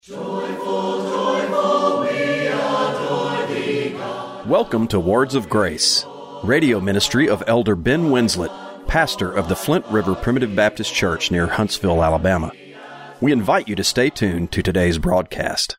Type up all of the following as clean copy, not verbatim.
Joyful, joyful, we adore thee, God. Welcome to Words of Grace, radio ministry of Elder Ben Winslet, pastor of the Flint River Primitive Baptist Church near Huntsville, Alabama. We invite you to stay tuned to today's broadcast.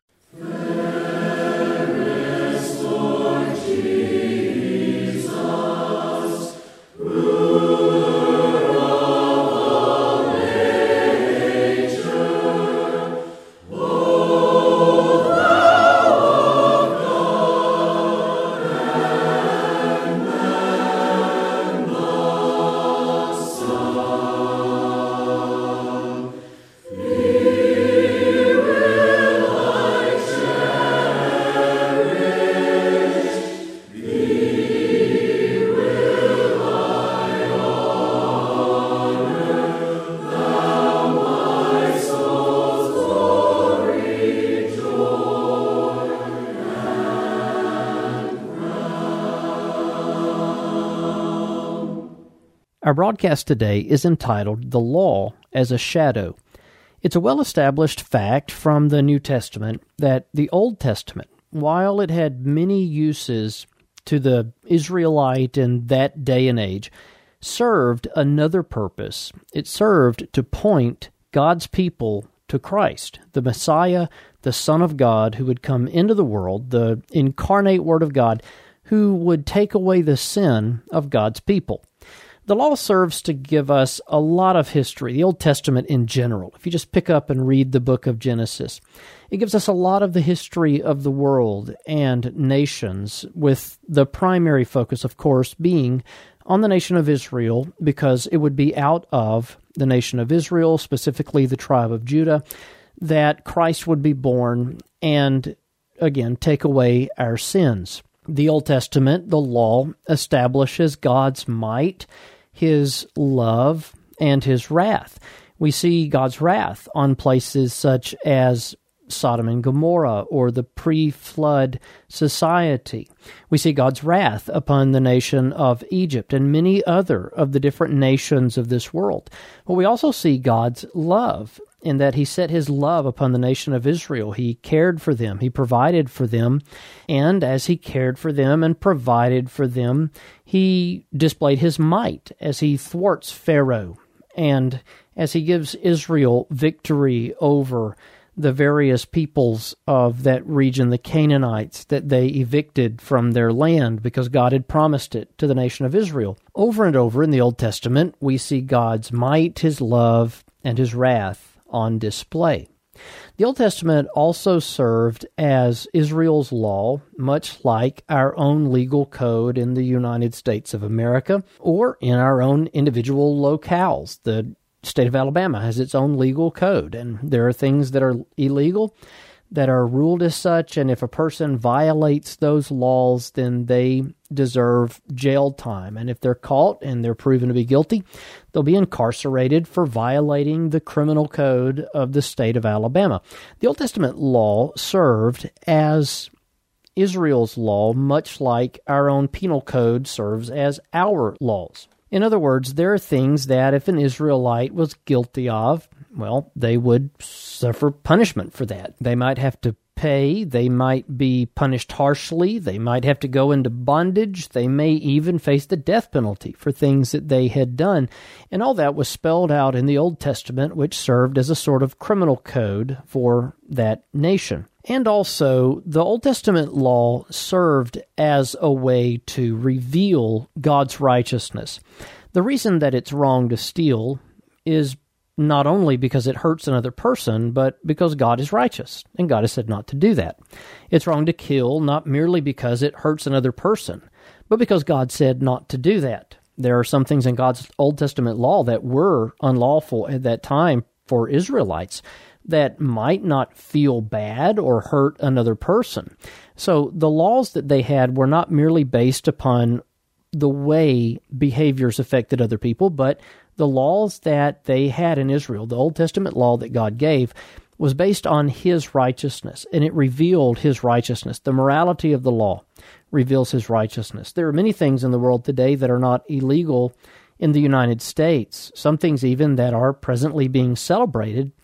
Our broadcast today is entitled The Law as a Shadow. It's a well-established fact from the New Testament that the Old Testament, while it had many uses to the Israelite in that day and age, served another purpose. It served to point God's people to Christ, the Messiah, the Son of God, who would come into the world, the incarnate Word of God, who would take away the sin of God's people. The law serves to give us a lot of history, the Old Testament in general. If you just pick up and read the book of Genesis, it gives us a lot of the history of the world and nations, with the primary focus, of course, being on the nation of Israel, because it would be out of the nation of Israel, specifically the tribe of Judah, that Christ would be born and, again, take away our sins. The Old Testament, the law, establishes God's might, His love, and His wrath. We see God's wrath on places such as Sodom and Gomorrah or the pre-flood society. We see God's wrath upon the nation of Egypt and many other of the different nations of this world. But we also see God's love in that He set His love upon the nation of Israel. He cared for them. He provided for them. And as He cared for them and provided for them, He displayed His might as He thwarts Pharaoh and as He gives Israel victory over the various peoples of that region, the Canaanites, that they evicted from their land because God had promised it to the nation of Israel. Over and over in the Old Testament, we see God's might, His love, and His wrath on display. The Old Testament also served as Israel's law, much like our own legal code in the United States of America, or in our own individual locales. The state of Alabama has its own legal code, and there are things that are illegal that are ruled as such, and if a person violates those laws, then they deserve jail time. And if they're caught and they're proven to be guilty, they'll be incarcerated for violating the criminal code of the state of Alabama. The Old Testament law served as Israel's law, much like our own penal code serves as our laws. In other words, there are things that if an Israelite was guilty of, well, they would suffer punishment for that. They might have to pay, they might be punished harshly, they might have to go into bondage, they may even face the death penalty for things that they had done. And all that was spelled out in the Old Testament, which served as a sort of criminal code for that nation. And also, the Old Testament law served as a way to reveal God's righteousness. The reason that it's wrong to steal is not only because it hurts another person, but because God is righteous, and God has said not to do that. It's wrong to kill, not merely because it hurts another person, but because God said not to do that. There are some things in God's Old Testament law that were unlawful at that time for Israelites that might not feel bad or hurt another person. So the laws that they had were not merely based upon the way behaviors affected other people, but the laws that they had in Israel, the Old Testament law that God gave, was based on His righteousness, and it revealed His righteousness. The morality of the law reveals His righteousness. There are many things in the world today that are not illegal in the United States, some things even that are presently being celebrated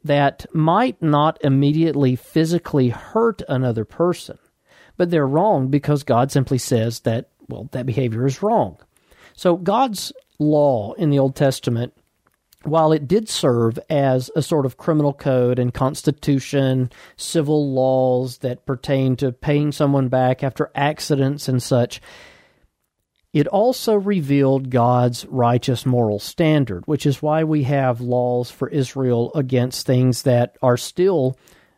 that might not immediately physically hurt another person, but they're wrong because God simply says that, well, that behavior is wrong. So God's law in the Old Testament, while it did serve as a sort of criminal code and constitution, civil laws that pertain to paying someone back after accidents and such, it also revealed God's righteous moral standard, which is why we have laws for Israel against things that are still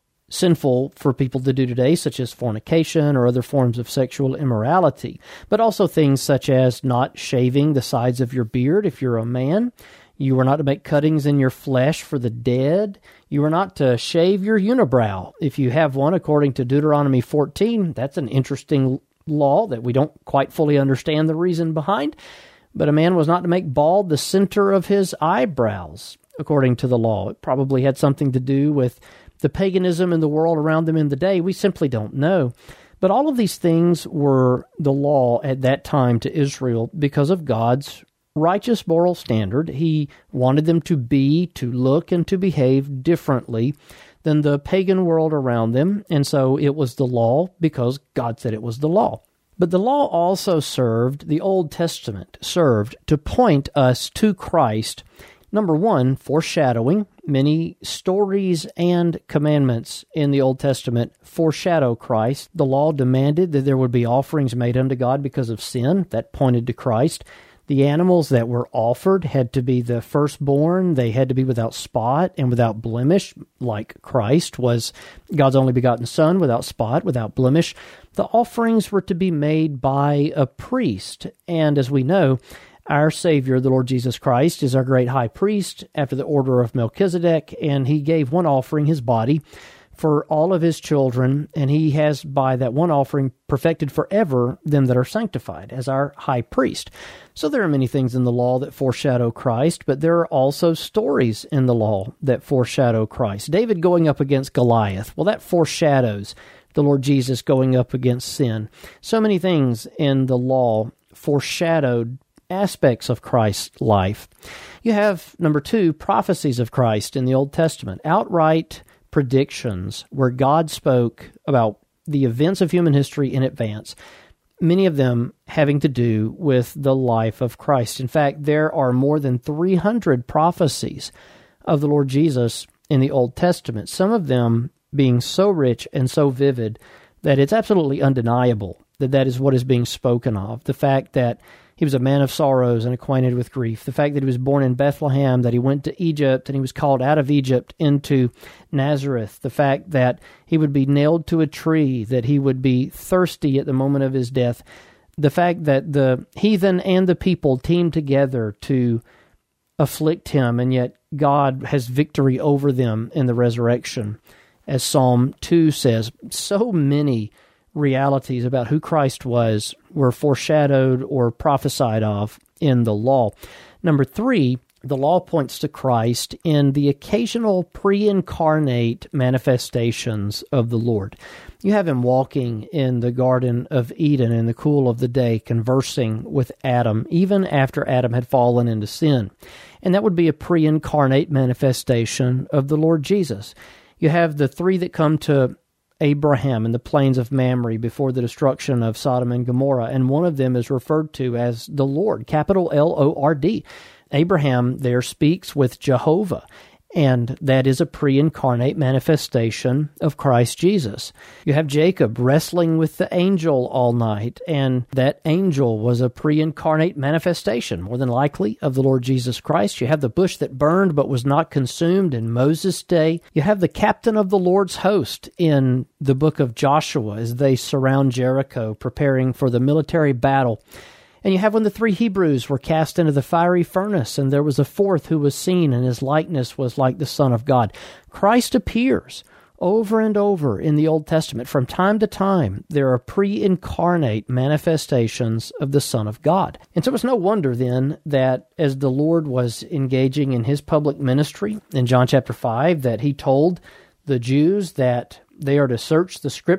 sinful for people to do today, such as fornication or other forms of sexual immorality, but also things such as not shaving the sides of your beard if you're a man. You are not to make cuttings in your flesh for the dead. You are not to shave your unibrow if you have one, according to Deuteronomy 14. That's an interesting law that we don't quite fully understand the reason behind. But a man was not to make bald the center of his eyebrows, according to the law. It probably had something to do with the paganism in the world around them in the day. We simply don't know. But all of these things were the law at that time to Israel because of God's righteous moral standard. He wanted them to be, to look, and to behave differently than the pagan world around them, and so it was the law because God said it was the law. But the law also served, the Old Testament served to point us to Christ. Number one, foreshadowing. Many stories and commandments in the Old Testament foreshadow Christ. The law demanded that there would be offerings made unto God because of sin. That pointed to Christ. The animals that were offered had to be the firstborn. They had to be without spot and without blemish, like Christ was God's only begotten Son, without spot, without blemish. The offerings were to be made by a priest. And as we know, our Savior, the Lord Jesus Christ, is our great high priest after the order of Melchizedek, and he gave one offering, his body, for all of his children, and he has, by that one offering, perfected forever them that are sanctified as our high priest. So there are many things in the law that foreshadow Christ, but there are also stories in the law that foreshadow Christ. David going up against Goliath, well, that foreshadows the Lord Jesus going up against sin. So many things in the law foreshadowed aspects of Christ's life. You have, number two, prophecies of Christ in the Old Testament, outright predictions where God spoke about the events of human history in advance, many of them having to do with the life of Christ. In fact, there are more than 300 prophecies of the Lord Jesus in the Old Testament, some of them being so rich and so vivid that it's absolutely undeniable that that is what is being spoken of. The fact that he was a man of sorrows and acquainted with grief. The fact that he was born in Bethlehem, that he went to Egypt and he was called out of Egypt into Nazareth. The fact that he would be nailed to a tree, that he would be thirsty at the moment of his death. The fact that the heathen and the people teamed together to afflict him, and yet God has victory over them in the resurrection. As Psalm 2 says, so many realities about who Christ was were foreshadowed or prophesied of in the law. Number three, the law points to Christ in the occasional pre-incarnate manifestations of the Lord. You have him walking in the Garden of Eden in the cool of the day, conversing with Adam, even after Adam had fallen into sin. And that would be a pre-incarnate manifestation of the Lord Jesus. You have the three that come to Abraham in the plains of Mamre before the destruction of Sodom and Gomorrah, and one of them is referred to as the Lord, capital L-O-R-D. Abraham there speaks with Jehovah, and that is a pre-incarnate manifestation of Christ Jesus. You have Jacob wrestling with the angel all night, and that angel was a pre-incarnate manifestation, more than likely, of the Lord Jesus Christ. You have the bush that burned but was not consumed in Moses' day. You have the captain of the Lord's host in the book of Joshua as they surround Jericho, preparing for the military battle. And you have when the three Hebrews were cast into the fiery furnace, and there was a fourth who was seen, and his likeness was like the Son of God. Christ appears over and over in the Old Testament. From time to time, there are pre-incarnate manifestations of the Son of God. And so it's no wonder then that as the Lord was engaging in his public ministry in John chapter 5, that he told the Jews that they are to search the Scripture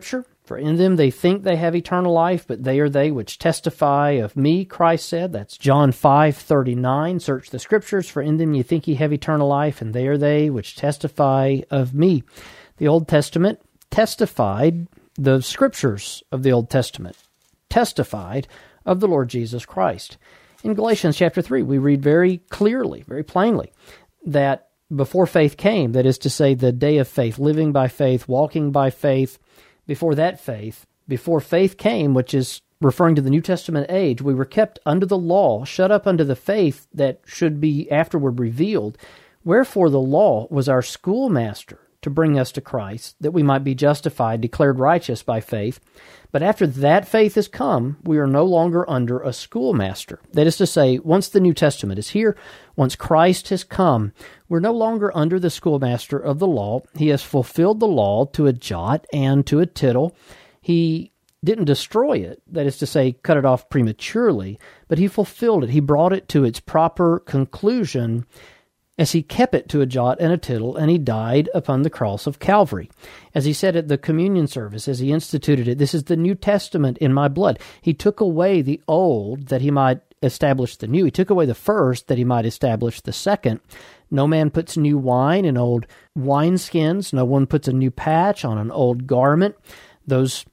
For in them they think they have eternal life, but they are they which testify of me, Christ said. That's John 5:39. Search the Scriptures, for in them ye think ye have eternal life, and they are they which testify of me. The Old Testament testified, the Scriptures of the Old Testament testified of the Lord Jesus Christ. In Galatians chapter 3, we read very clearly, very plainly, that before faith came, that is to say, the day of faith, living by faith, walking by faith, before that faith, before faith came, which is referring to the New Testament age, we were kept under the law, shut up under the faith that should be afterward revealed. Wherefore the law was our schoolmaster to bring us to Christ, that we might be justified, declared righteous by faith. But after that faith has come, we are no longer under a schoolmaster. That is to say, once the New Testament is here, once Christ has come, we're no longer under the schoolmaster of the law. He has fulfilled the law to a jot and to a tittle. He didn't destroy it, that is to say, cut it off prematurely, but he fulfilled it. He brought it to its proper conclusion as he kept it to a jot and a tittle, and he died upon the cross of Calvary. As he said at the communion service, as he instituted it, this is the New Testament in my blood. He took away the old that he might establish the new. He took away the first that he might establish the second. No man puts new wine in old wineskins. No one puts a new patch on an old garment. Those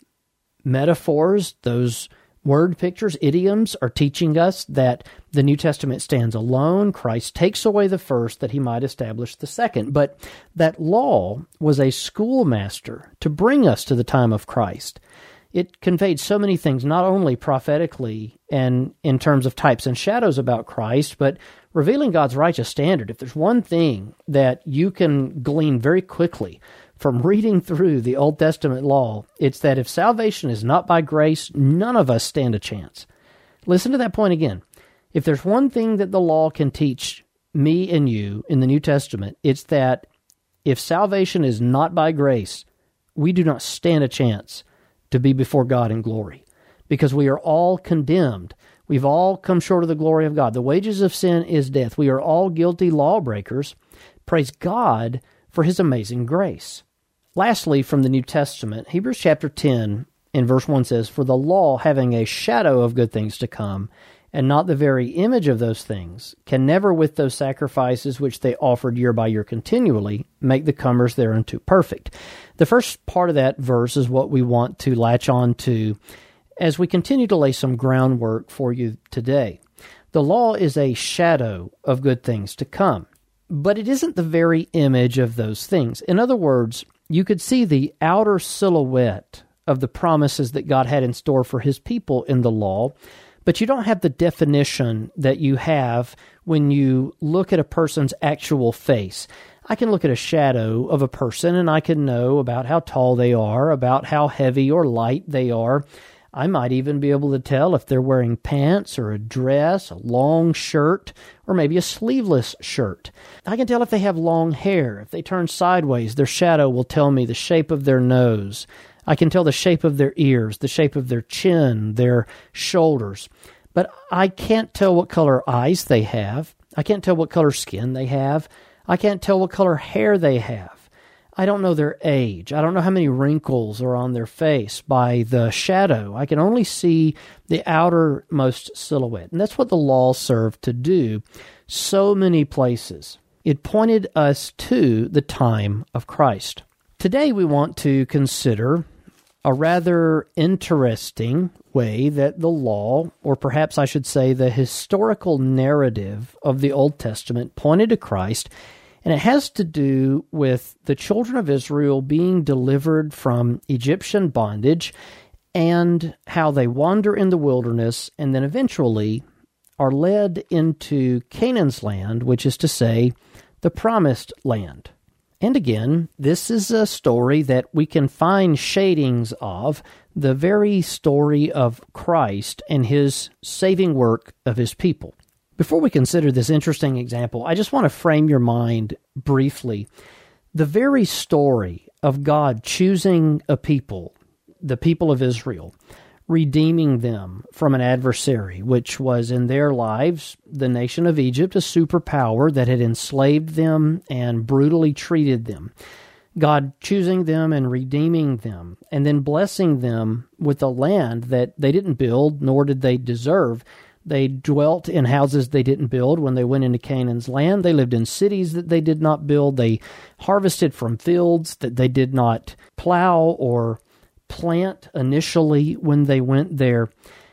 metaphors, those word pictures, idioms, are teaching us that the New Testament stands alone. Christ takes away the first that he might establish the second. But that law was a schoolmaster to bring us to the time of Christ. It conveyed so many things, not only prophetically and in terms of types and shadows about Christ, but revealing God's righteous standard. If there's one thing that you can glean very quickly from reading through the Old Testament law, it's that if salvation is not by grace, none of us stand a chance. Listen to that point again. If there's one thing that the law can teach me and you in the New Testament, it's that if salvation is not by grace, we do not stand a chance to be before God in glory, because we are all condemned. We've all come short of the glory of God. The wages of sin is death. We are all guilty lawbreakers. Praise God for his amazing grace. Lastly, from the New Testament, Hebrews chapter 10 in verse 1 says, "For the law, having a shadow of good things to come, and not the very image of those things, can never with those sacrifices which they offered year by year continually, make the comers thereunto perfect." The first part of that verse is what we want to latch on to as we continue to lay some groundwork for you today. The law is a shadow of good things to come, but it isn't the very image of those things. In other words, you could see the outer silhouette of the promises that God had in store for his people in the law, but you don't have the definition that you have when you look at a person's actual face. I can look at a shadow of a person and I can know about how tall they are, about how heavy or light they are. I might even be able to tell if they're wearing pants or a dress, a long shirt, or maybe a sleeveless shirt. I can tell if they have long hair. If they turn sideways, their shadow will tell me the shape of their nose. I can tell the shape of their ears, the shape of their chin, their shoulders. But I can't tell what color eyes they have. I can't tell what color skin they have. I can't tell what color hair they have. I don't know their age. I don't know how many wrinkles are on their face by the shadow. I can only see the outermost silhouette. And that's what the law served to do so many places. It pointed us to the time of Christ. Today we want to consider a rather interesting way that the law, or perhaps I should say the historical narrative of the Old Testament, pointed to Christ. And it has to do with the children of Israel being delivered from Egyptian bondage and how they wander in the wilderness and then eventually are led into Canaan's land, which is to say, the promised land. And again, this is a story that we can find shadings of the very story of Christ and his saving work of his people. Before we consider this interesting example, I just want to frame your mind briefly. The very story of God choosing a people, the people of Israel, redeeming them from an adversary, which was in their lives the nation of Egypt, a superpower that had enslaved them and brutally treated them. God choosing them and redeeming them, and then blessing them with a land that they didn't build, nor did they deserve. They dwelt in houses they didn't build when they went into Canaan's land. They lived in cities that they did not build. They harvested from fields that they did not plow or plant initially when they went there.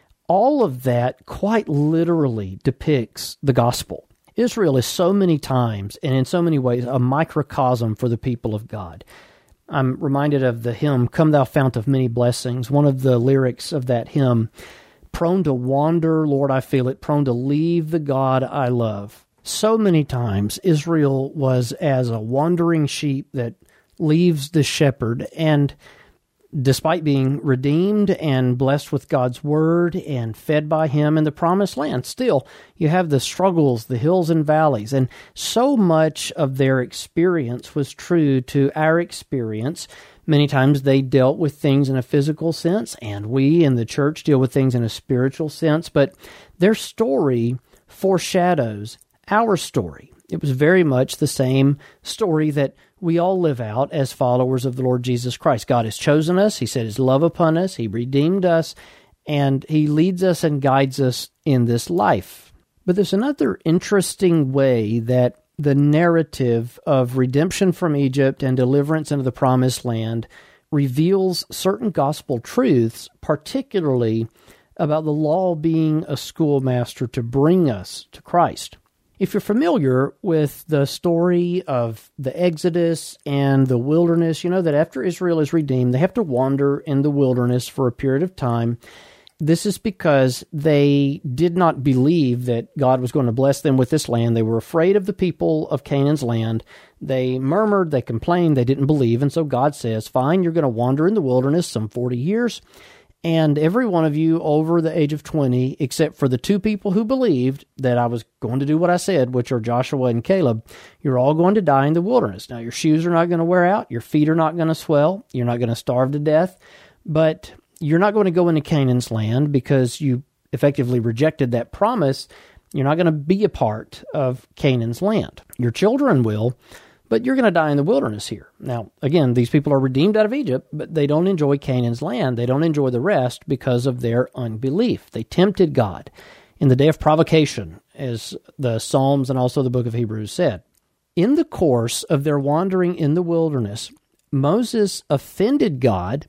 All of that quite literally depicts the gospel. Israel is so many times and in so many ways a microcosm for the people of God. I'm reminded of the hymn, "Come Thou Fount of Many Blessings." One of the lyrics of that hymn, "Prone to wander, Lord, I feel it, prone to leave the God I love." So many times Israel was as a wandering sheep that leaves the shepherd, and despite being redeemed and blessed with God's word and fed by Him in the promised land, still you have the struggles, the hills and valleys, and so much of their experience was true to our experience. Many times they dealt with things in a physical sense, and we in the church deal with things in a spiritual sense, but their story foreshadows our story. It was very much the same story that we all live out as followers of the Lord Jesus Christ. God has chosen us. He set His love upon us. He redeemed us, and He leads us and guides us in this life. But there's another interesting way that the narrative of redemption from Egypt and deliverance into the Promised Land reveals certain gospel truths, particularly about the law being a schoolmaster to bring us to Christ. If you're familiar with the story of the Exodus and the wilderness, you know that after Israel is redeemed, they have to wander in the wilderness for a period of time. This is because they did not believe that God was going to bless them with this land. They were afraid of the people of Canaan's land. They murmured, they complained, they didn't believe, and so God says, fine, you're going to wander in the wilderness some 40 years, and every one of you over the age of 20, except for the two people who believed that I was going to do what I said, which are Joshua and Caleb, you're all going to die in the wilderness. Now, your shoes are not going to wear out. Your feet are not going to swell. You're not going to starve to death. But you're not going to go into Canaan's land because you effectively rejected that promise. You're not going to be a part of Canaan's land. Your children will, but you're going to die in the wilderness here. Now, again, these people are redeemed out of Egypt, but they don't enjoy Canaan's land. They don't enjoy the rest because of their unbelief. They tempted God in the day of provocation, as the Psalms and also the book of Hebrews said. In the course of their wandering in the wilderness, Moses offended God,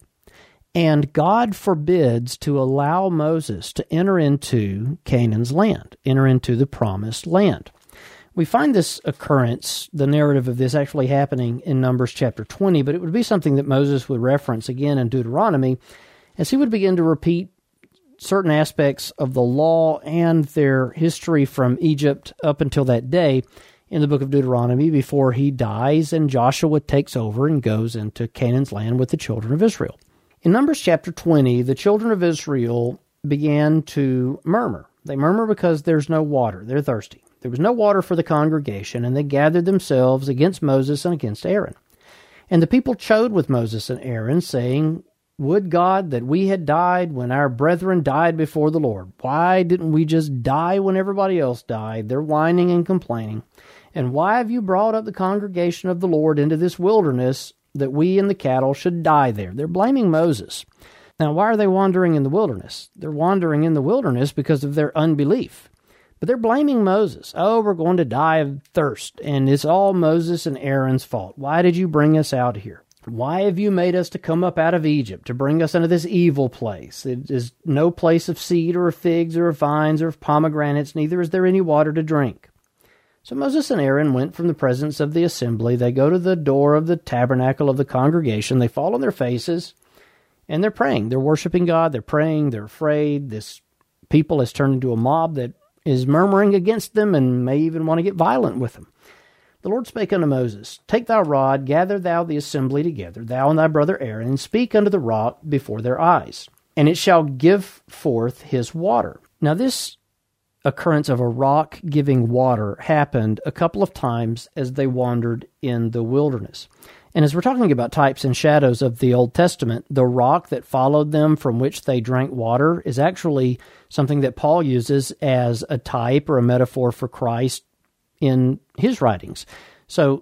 and God forbids to allow Moses to enter into Canaan's land, enter into the promised land. We find this occurrence, the narrative of this actually happening in Numbers chapter 20, but it would be something that Moses would reference again in Deuteronomy as he would begin to repeat certain aspects of the law and their history from Egypt up until that day in the book of Deuteronomy before he dies and Joshua takes over and goes into Canaan's land with the children of Israel. In Numbers chapter 20, the children of Israel began to murmur. They murmur because there's no water. They're thirsty. There was no water for the congregation, and they gathered themselves against Moses and against Aaron. And the people chode with Moses and Aaron, saying, "Would God that we had died when our brethren died before the Lord. Why didn't we just die when everybody else died?" They're whining and complaining. "And why have you brought up the congregation of the Lord into this wilderness, that we and the cattle should die there?" They're blaming Moses. Now, why are they wandering in the wilderness? They're wandering in the wilderness because of their unbelief. But they're blaming Moses. "Oh, we're going to die of thirst, and it's all Moses and Aaron's fault. Why did you bring us out here? Why have you made us to come up out of Egypt, to bring us into this evil place? It is no place of seed or of figs or of vines or of pomegranates, neither is there any water to drink." So Moses and Aaron went from the presence of the assembly. They go to the door of the tabernacle of the congregation. They fall on their faces, and they're praying. They're worshiping God. They're praying. They're afraid. This people has turned into a mob that is murmuring against them and may even want to get violent with them. The Lord spake unto Moses, "Take thy rod, gather thou the assembly together, thou and thy brother Aaron, and speak unto the rock before their eyes, and it shall give forth his water." Now this occurrence of a rock giving water happened a couple of times as they wandered in the wilderness. And as we're talking about types and shadows of the Old Testament, the rock that followed them from which they drank water is actually something that Paul uses as a type or a metaphor for Christ in his writings. So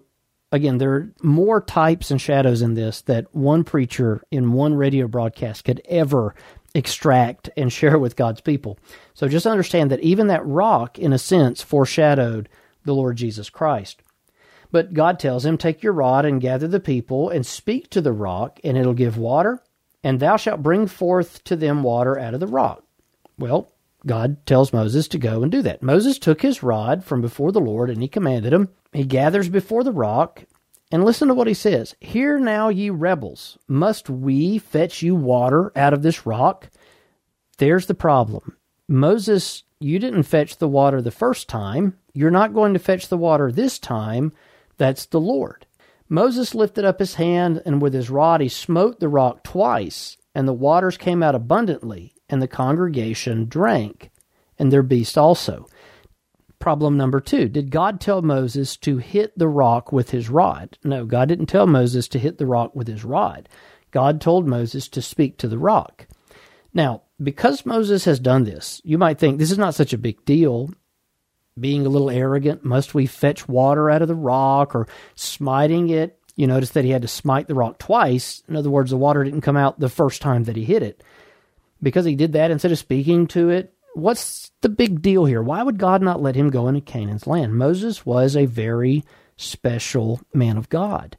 again, there are more types and shadows in this that one preacher in one radio broadcast could ever extract and share with God's people. So just understand that even that rock, in a sense, foreshadowed the Lord Jesus Christ. But God tells him, take your rod and gather the people and speak to the rock, and it'll give water, and thou shalt bring forth to them water out of the rock. Well, God tells Moses to go and do that. Moses took his rod from before the Lord, and he commanded him. He gathers before the rock, and listen to what he says. Hear now, ye rebels, must we fetch you water out of this rock? There's the problem. Moses, you didn't fetch the water the first time. You're not going to fetch the water this time. That's the Lord. Moses lifted up his hand, and with his rod he smote the rock twice, and the waters came out abundantly, and the congregation drank, and their beast also. Problem number 2, did God tell Moses to hit the rock with his rod? No, God didn't tell Moses to hit the rock with his rod. God told Moses to speak to the rock. Now, because Moses has done this, you might think this is not such a big deal. Being a little arrogant, must we fetch water out of the rock, or smiting it? You notice that he had to smite the rock twice. In other words, the water didn't come out the first time that he hit it. Because he did that instead of speaking to it, what's the big deal here? Why would God not let him go into Canaan's land? Moses was a very special man of God.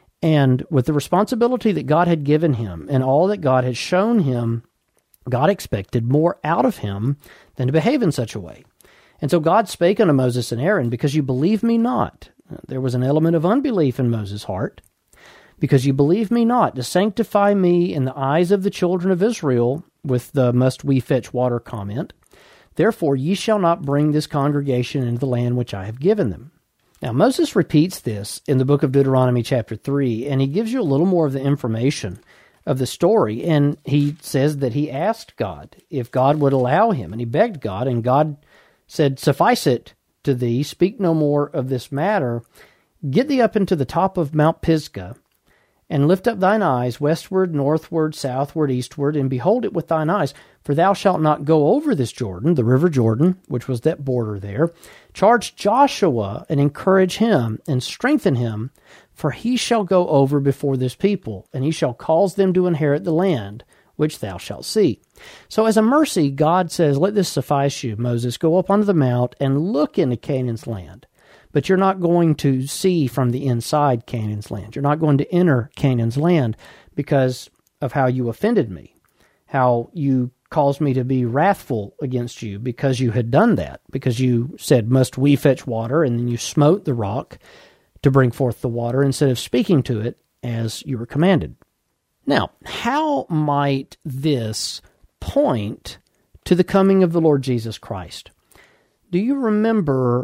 And with the responsibility that God had given him and all that God had shown him, God expected more out of him than to behave in such a way. And so God spake unto Moses and Aaron, because you believe me not. There was an element of unbelief in Moses' heart. Because you believe me not, to sanctify me in the eyes of the children of Israel, with the must we fetch water comment. Therefore ye shall not bring this congregation into the land which I have given them. Now Moses repeats this in the book of Deuteronomy chapter 3, and he gives you a little more of the information of the story, and he says that he asked God if God would allow him, and he begged God, and God said, suffice it to thee, speak no more of this matter, get thee up into the top of Mount Pisgah, and lift up thine eyes westward, northward, southward, eastward, and behold it with thine eyes, for thou shalt not go over this Jordan, the river Jordan, which was that border there. Charge Joshua and encourage him and strengthen him, for he shall go over before this people, and he shall cause them to inherit the land, which thou shalt see. So as a mercy, God says, let this suffice you, Moses, go up onto the mount and look into Canaan's land. But you're not going to see from the inside Canaan's land. You're not going to enter Canaan's land because of how you offended me, how you caused me to be wrathful against you because you had done that, because you said, must we fetch water, and then you smote the rock to bring forth the water instead of speaking to it as you were commanded. Now, how might this point to the coming of the Lord Jesus Christ? Do you remember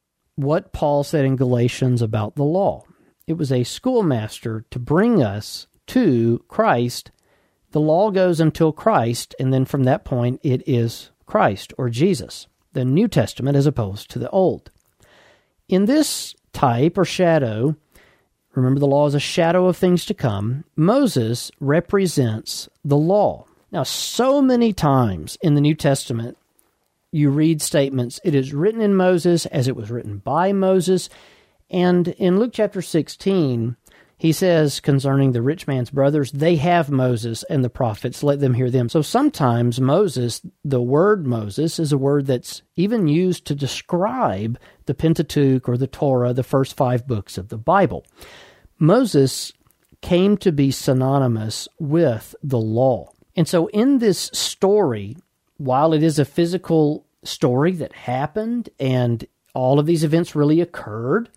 what Paul said in Galatians about the law? It was a schoolmaster to bring us to Christ. The law goes until Christ, and then from that point it is Christ or Jesus, the New Testament as opposed to the Old. In this type or shadow, remember the law is a shadow of things to come, Moses represents the law. Now, so many times in the New Testament, you read statements, it is written in Moses as it was written by Moses. And in Luke chapter 16, he says concerning the rich man's brothers, they have Moses and the prophets, let them hear them. So sometimes Moses, the word Moses, is a word that's even used to describe the Pentateuch or the Torah, the first 5 books of the Bible. Moses came to be synonymous with the law. And so in this story, while it is a physical story that happened and all of these events really occurred,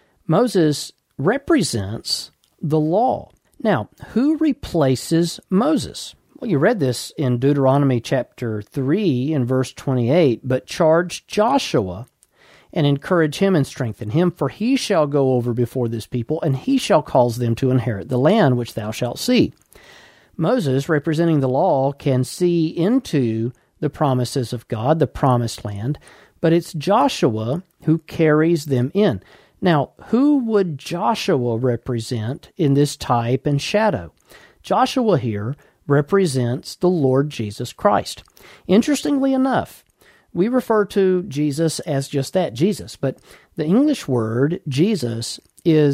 Moses represents the law. Now, who replaces Moses? Well, you read this in Deuteronomy chapter 3 and verse 28, but charge Joshua and encourage him and strengthen him, for he shall go over before this people, and he shall cause them to inherit the land which thou shalt see. Moses, representing the law, can see into the promises of God, the promised land, but it's Joshua who carries them in. Now, who would Joshua represent in this type and shadow? Joshua here represents the Lord Jesus Christ. Interestingly enough, we refer to Jesus as just that, Jesus, but the English word Jesus is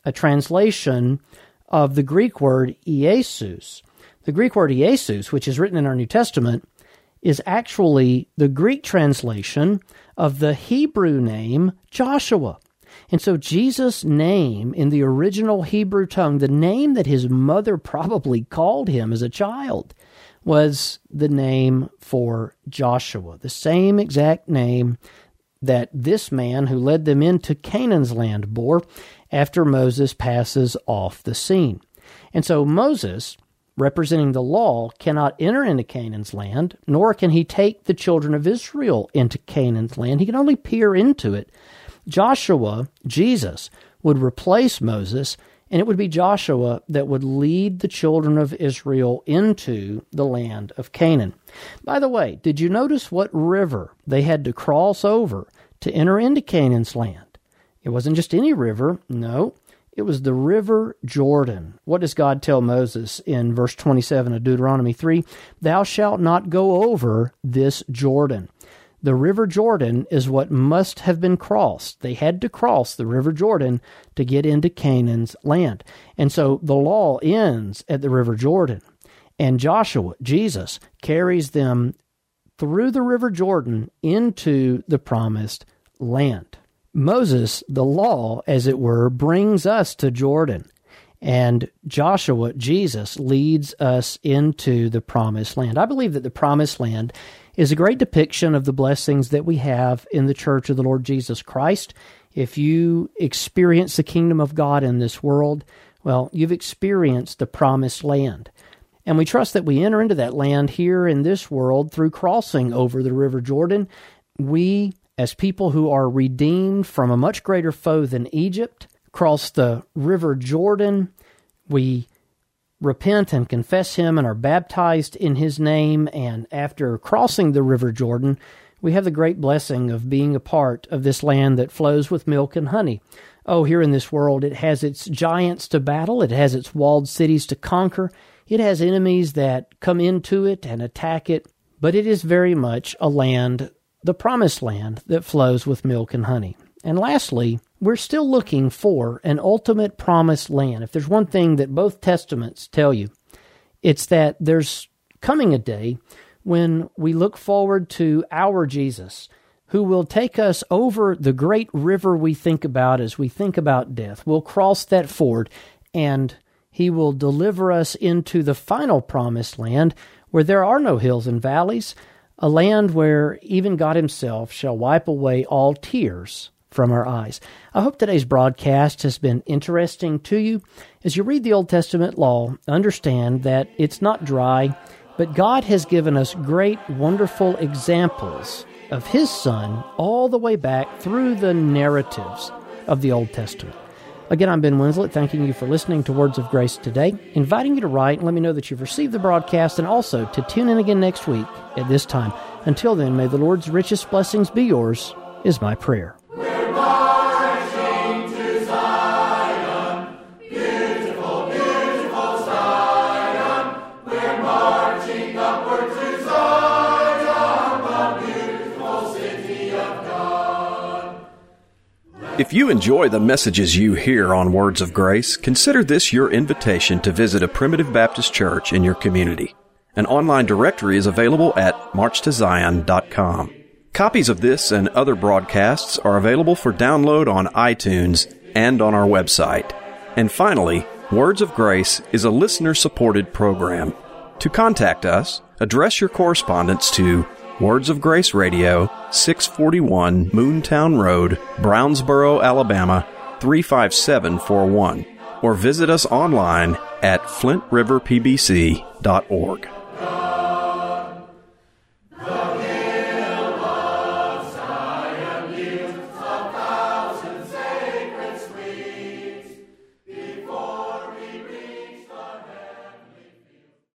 a translation of the Greek word Iesus. The Greek word Iesus, which is written in our New Testament, is actually the Greek translation of the Hebrew name Joshua. And so Jesus' name in the original Hebrew tongue, the name that his mother probably called him as a child, was the name for Joshua, the same exact name that this man who led them into Canaan's land bore after Moses passes off the scene. And so Moses, representing the law, cannot enter into Canaan's land, nor can he take the children of Israel into Canaan's land. He can only peer into it. Joshua, Jesus, would replace Moses, and it would be Joshua that would lead the children of Israel into the land of Canaan. By the way, did you notice what river they had to cross over to enter into Canaan's land? It wasn't just any river. No, it was the river Jordan. What does God tell Moses in verse 27 of Deuteronomy 3? Thou shalt not go over this Jordan. The river Jordan is what must have been crossed. They had to cross the river Jordan to get into Canaan's land. And so the law ends at the river Jordan. And Joshua, Jesus, carries them through the river Jordan into the promised land. Moses, the law, as it were, brings us to Jordan. And Joshua, Jesus, leads us into the promised land. I believe that the promised land is a great depiction of the blessings that we have in the church of the Lord Jesus Christ. If you experience the kingdom of God in this world, well, you've experienced the promised land. And we trust that we enter into that land here in this world through crossing over the river Jordan. We, as people who are redeemed from a much greater foe than Egypt, cross the river Jordan. We repent and confess him and are baptized in his name, and after crossing the river Jordan, we have the great blessing of being a part of this land that flows with milk and honey. Oh, here in this world, it has its giants to battle, it has its walled cities to conquer, it has enemies that come into it and attack it, but it is very much a land, the promised land, that flows with milk and honey. And lastly, we're still looking for an ultimate promised land. If there's one thing that both testaments tell you, it's that there's coming a day when we look forward to our Jesus, who will take us over the great river we think about as we think about death. We'll cross that ford, and he will deliver us into the final promised land where there are no hills and valleys, a land where even God himself shall wipe away all tears from our eyes. I hope today's broadcast has been interesting to you. As you read the Old Testament law, understand that it's not dry, but God has given us great, wonderful examples of his Son all the way back through the narratives of the Old Testament. Again, I'm Ben Winslet, thanking you for listening to Words of Grace today, inviting you to write and let me know that you've received the broadcast, and also to tune in again next week at this time. Until then, may the Lord's richest blessings be yours, is my prayer. We're marching to Zion, beautiful, beautiful Zion. We're marching upward to Zion, the beautiful city of God. If you enjoy the messages you hear on Words of Grace, consider this your invitation to visit a Primitive Baptist church in your community. An online directory is available at marchtozion.com. Copies of this and other broadcasts are available for download on iTunes and on our website. And finally, Words of Grace is a listener-supported program. To contact us, address your correspondence to Words of Grace Radio, 641 Moontown Road, Brownsboro, Alabama, 35741, or visit us online at flintriverpbc.org.